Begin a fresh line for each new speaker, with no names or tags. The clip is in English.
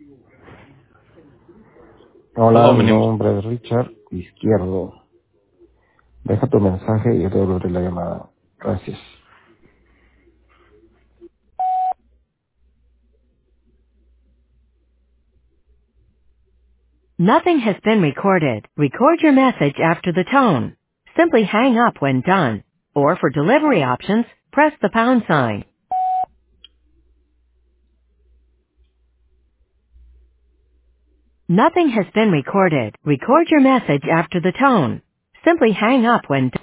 Hola,
Hello, my
mi
name is...
nombre es Richard Izquierdo. Deja tu mensaje y yo te devolveré la llamada. Gracias.
Nothing has been recorded. Record your message after the tone. Simply hang up when done. Or for delivery options, press the pound sign. Nothing has been recorded. Record your message after the tone. Simply hang up when done.